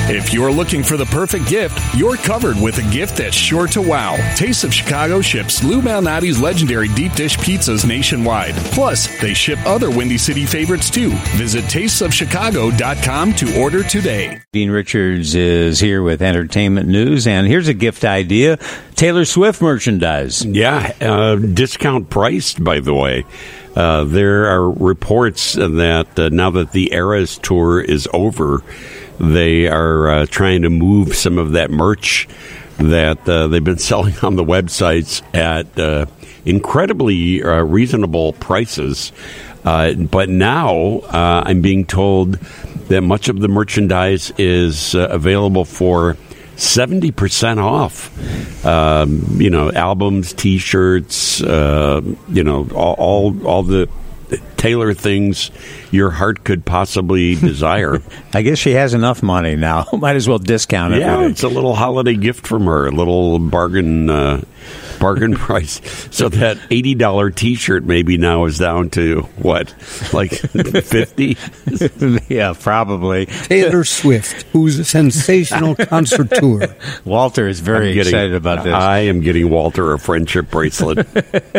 If you're looking for the perfect gift, you're covered with a gift that's sure to wow. Taste of Chicago ships Lou Malnati's legendary deep dish pizzas nationwide. Plus, they ship other Windy City favorites too. Visit tastesofchicago.com to order today. Dean Richards is here with entertainment news, and here's a gift idea. Taylor Swift merchandise. Yeah, discount priced, by the way. There are reports that now that the Eras tour is over, they are trying to move some of that merch that they've been selling on the websites at incredibly reasonable prices. But now I'm being told that much of the merchandise is available for 70% off. Albums, T-shirts, all the Taylor things your heart could possibly desire. I guess she has enough money now. Might as well discount it. Yeah, it's a little holiday gift from her, a little bargain price. So that $80 T-shirt maybe now is down to what, like 50? Yeah, probably. Taylor Swift, who's a sensational concerteur. Walter is very excited about this. I am getting Walter a friendship bracelet.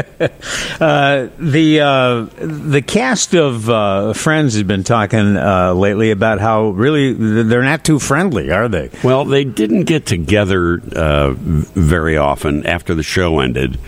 The cast of Friends has been talking lately about how really they're not too friendly, are they? Well, they didn't get together very often after the show ended.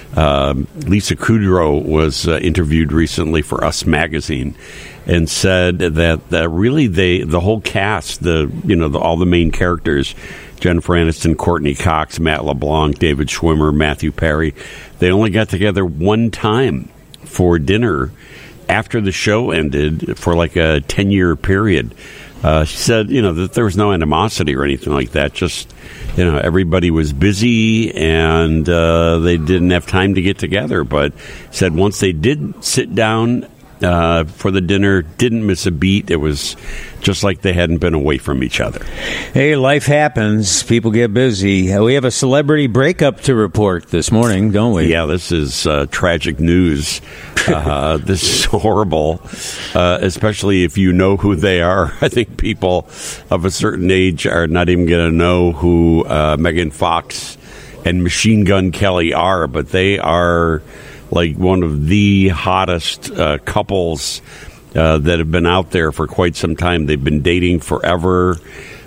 Lisa Kudrow was interviewed recently for Us Magazine and said that really the whole cast, all the main characters, Jennifer Aniston, Courtney Cox, Matt LeBlanc, David Schwimmer, Matthew Perry, they only got together one time for dinner after the show ended for like a 10-year period. She said, that there was no animosity or anything like that. Just, everybody was busy and they didn't have time to get together. But said once they did sit down for the dinner, didn't miss a beat. It was just like they hadn't been away from each other. Hey, life happens. People get busy. We have a celebrity breakup to report this morning, don't we? Yeah, this is tragic news. This is horrible, especially if you know who they are. I think people of a certain age are not even going to know who Megan Fox and Machine Gun Kelly are, but they are like one of the hottest couples that have been out there for quite some time. They've been dating forever.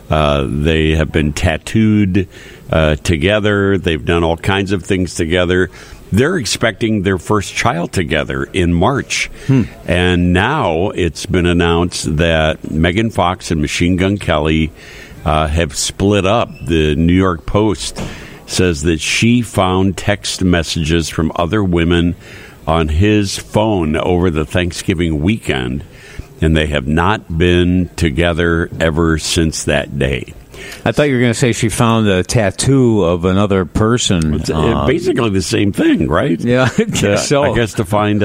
They have been tattooed together. They've done all kinds of things together. They're expecting their first child together in March. And now it's been announced that Megan Fox and Machine Gun Kelly have split up. The New York Post says that she found text messages from other women on his phone over the Thanksgiving weekend, and they have not been together ever since that day. I thought you were going to say she found a tattoo of another person. It's basically the same thing, right? Yeah, I guess so. I guess to find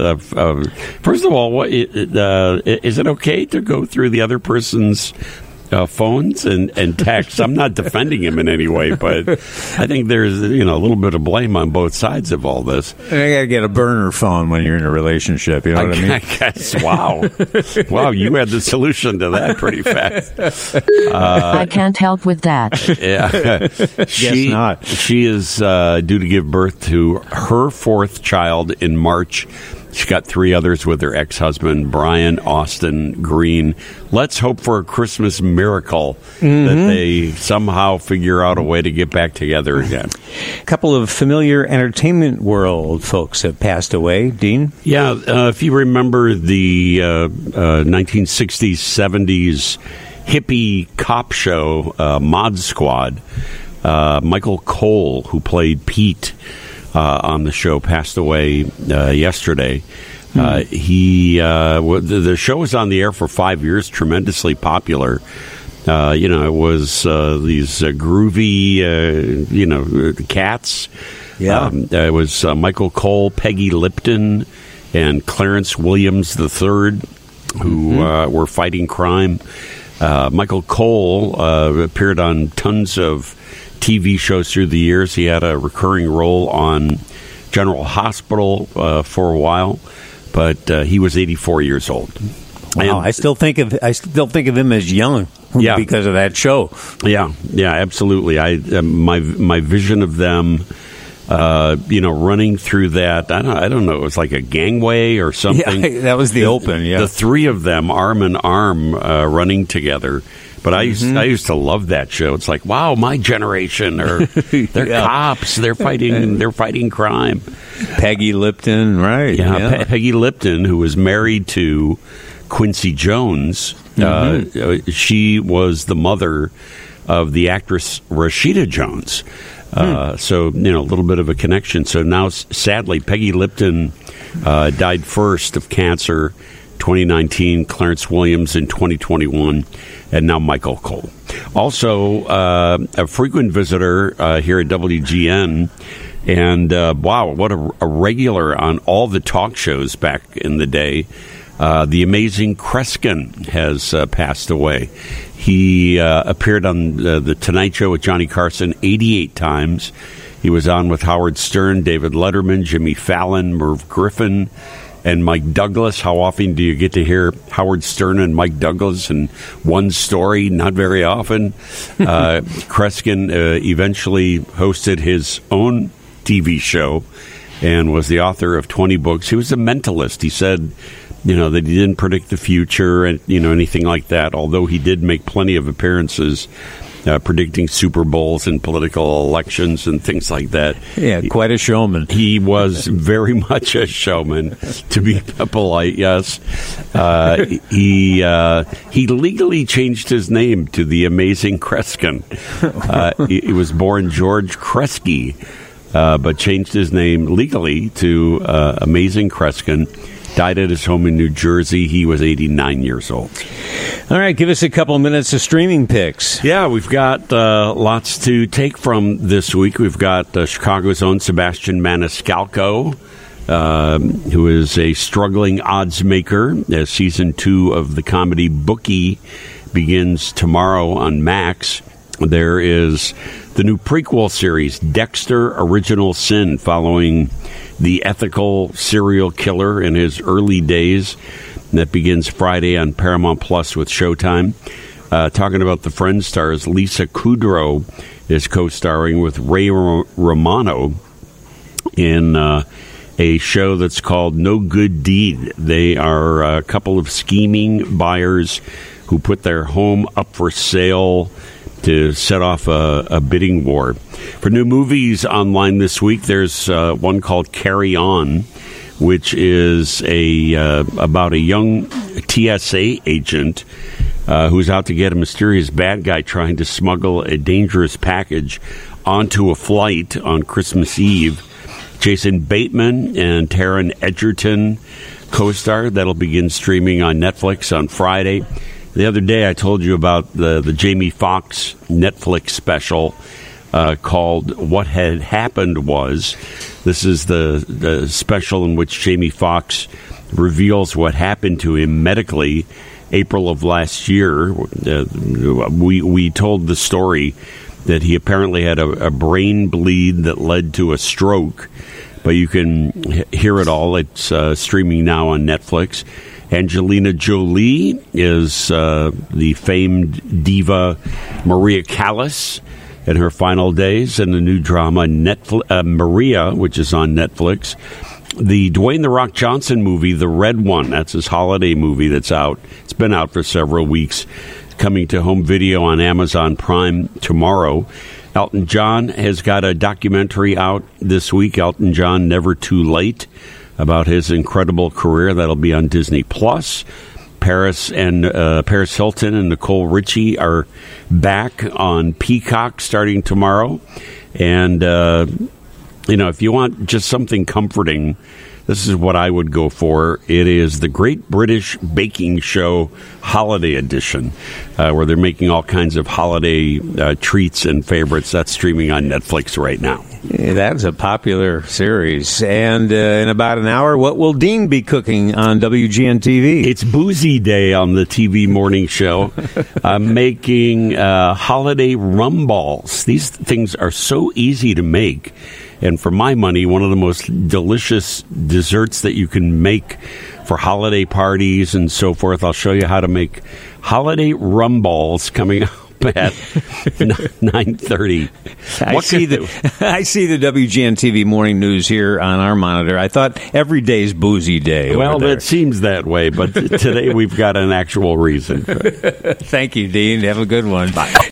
first of all, is it okay to go through the other person's phones and texts? I'm not defending him in any way, but I think there's a little bit of blame on both sides of all this. You got to get a burner phone when you're in a relationship. You know what I mean? I guess. Wow, you had the solution to that pretty fast. I can't help with that. Yeah, Guess not. She is due to give birth to her fourth child in March. She got 3 others with her ex-husband, Brian Austin Green. Let's hope for a Christmas miracle that they somehow figure out a way to get back together again. A couple of familiar entertainment world folks have passed away. Dean? Yeah, if you remember the 1960s, 70s hippie cop show, Mod Squad, Michael Cole, who played Pete on the show, passed away yesterday. The show was on the air for 5 years, tremendously popular. It was these groovy, cats. Yeah. It was Michael Cole, Peggy Lipton, and Clarence Williams III, who were fighting crime. Michael Cole appeared on tons of TV shows through the years. He had a recurring role on General Hospital for a while, but he was 84 years old. Wow, I still think of him as young. because of that show. Yeah, absolutely. My vision of them, running through that, I don't know, it was like a gangway or something. Yeah, that was the open, yeah. The three of them, arm in arm, running together. But I used to love that show. It's like, wow, my generation, or they're cops, they're fighting crime. Peggy Lipton, right? Yeah. Peggy Lipton, who was married to Quincy Jones. She was the mother of the actress Rashida Jones. So, a little bit of a connection. So now, sadly, Peggy Lipton died first of cancer, 2019, Clarence Williams in 2021, and now Michael Cole. Also, a frequent visitor here at WGN, and wow, what a regular on all the talk shows back in the day. The amazing Kreskin has passed away. He appeared on the Tonight Show with Johnny Carson 88 times. He was on with Howard Stern, David Letterman, Jimmy Fallon, Merv Griffin, and Mike Douglas. How often do you get to hear Howard Stern and Mike Douglas in one story? Not very often. Kreskin eventually hosted his own TV show and was the author of 20 books. He was a mentalist. He said, that he didn't predict the future and, anything like that, although he did make plenty of appearances predicting Super Bowls and political elections and things like that. Yeah, quite a showman. He was very much a showman, to be polite, yes. He legally changed his name to the Amazing Kreskin. He was born George Kresge, but changed his name legally to Amazing Kreskin. Died at his home in New Jersey. He was 89 years old. All right, give us a couple minutes of streaming picks. Yeah, we've got lots to take from this week. We've got Chicago's own Sebastian Maniscalco, who is a struggling odds maker, as season 2 of the comedy Bookie begins tomorrow on Max. There is the new prequel series, Dexter: Original Sin, following the ethical serial killer in his early days. That begins Friday on Paramount Plus with Showtime. Talking about the Friends stars, Lisa Kudrow is co-starring with Ray Romano in a show that's called No Good Deed. They are a couple of scheming buyers who put their home up for sale to set off a bidding war. For new movies online this week, there's one called Carry On, which is about a young TSA agent who's out to get a mysterious bad guy trying to smuggle a dangerous package onto a flight on Christmas Eve. Jason Bateman and Taron Egerton co-star. That'll begin streaming on Netflix on Friday. The other day I told you about the Jamie Foxx Netflix special called What Had Happened Was. This is the special in which Jamie Foxx reveals what happened to him medically. April of last year, we told the story that he apparently had a brain bleed that led to a stroke, but you can hear it all. It's streaming now on Netflix. Angelina Jolie is the famed diva Maria Callas in her final days in the new drama Maria, which is on Netflix. The Dwayne "The Rock" Johnson movie, The Red One, that's his holiday movie that's out. It's been out for several weeks. Coming to home video on Amazon Prime tomorrow. Elton John has got a documentary out this week, Elton John Never Too Late, about his incredible career. That'll be on Disney Plus. Paris Hilton and Nicole Richie are back on Peacock starting tomorrow. And, if you want just something comforting, this is what I would go for. It is the Great British Baking Show Holiday Edition, where they're making all kinds of holiday treats and favorites. That's streaming on Netflix right now. Yeah, that's a popular series. And in about an hour, what will Dean be cooking on WGN TV? It's Boozy Day on the TV morning show. I'm making holiday rum balls. These things are so easy to make. And for my money, one of the most delicious desserts that you can make for holiday parties and so forth. I'll show you how to make holiday rum balls coming up at 9:30. I see the WGN TV morning news here on our monitor. I thought every day's boozy day. Well, it seems that way, but today we've got an actual reason. Thank you, Dean. Have a good one. Bye.